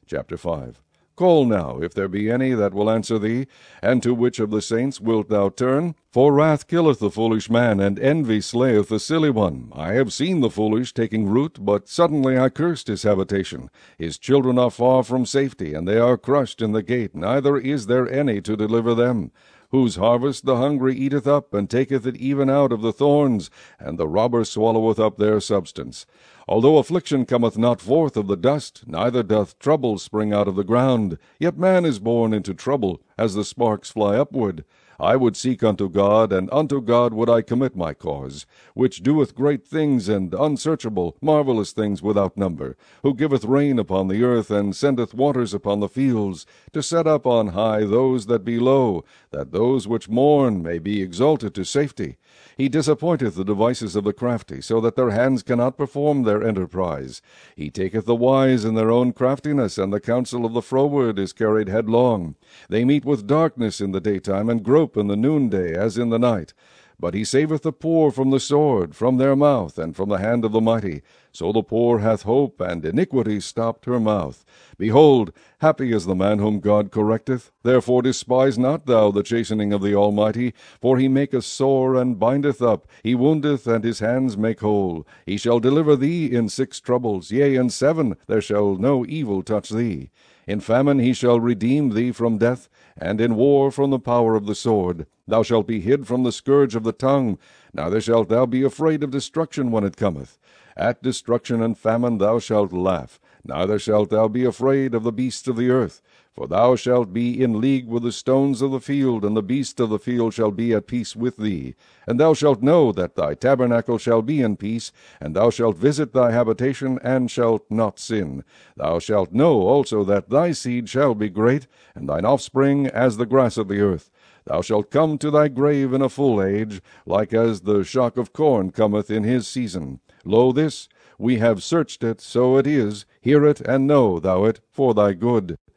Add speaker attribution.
Speaker 1: Chapter 5. Call now, if there be any that will answer thee, and to which of the saints wilt thou turn? For wrath killeth the foolish man, and envy slayeth the silly one. I have seen the foolish taking root, but suddenly I cursed his habitation. His children are far from safety, and they are crushed in the gate, neither is there any to deliver them. Whose harvest the hungry eateth up, and taketh it even out of the thorns, and the robber swalloweth up their substance. Although affliction cometh not forth of the dust, neither doth trouble spring out of the ground, yet man is born into trouble, as the sparks fly upward. I would seek unto God, and unto God would I commit my cause, which doeth great things and unsearchable, marvelous things without number, who giveth rain upon the earth, and sendeth waters upon the fields, to set up on high those that be low, that those which mourn may be exalted to safety. He disappointeth the devices of the crafty, so that their hands cannot perform their enterprise. He taketh the wise in their own craftiness, and the counsel of the froward is carried headlong. They meet with darkness in the daytime, and grope in the noonday as in the night. But he saveth the poor from the sword, from their mouth, and from the hand of the mighty. So the poor hath hope, and iniquity stopped her mouth. Behold, happy is the man whom God correcteth. Therefore despise not thou the chastening of the Almighty, for he maketh sore and bindeth up. He woundeth, and his hands make whole. He shall deliver thee in 6 troubles, yea, in 7 there shall no evil touch thee. In famine he shall redeem thee from death, and in war from the power of the sword. Thou shalt be hid from the scourge of the tongue, neither shalt thou be afraid of destruction when it cometh. At destruction and famine thou shalt laugh, neither shalt thou be afraid of the beasts of the earth. For thou shalt be in league with the stones of the field, and the beasts of the field shall be at peace with thee. And thou shalt know that thy tabernacle shall be in peace, and thou shalt visit thy habitation, and shalt not sin. Thou shalt know also that thy seed shall be great, and thine offspring as the grass of the earth. Thou shalt come to thy grave in a full age, like as the shock of corn cometh in his season. Lo, this, we have searched it, so it is. Hear it, and know thou it, for thy good.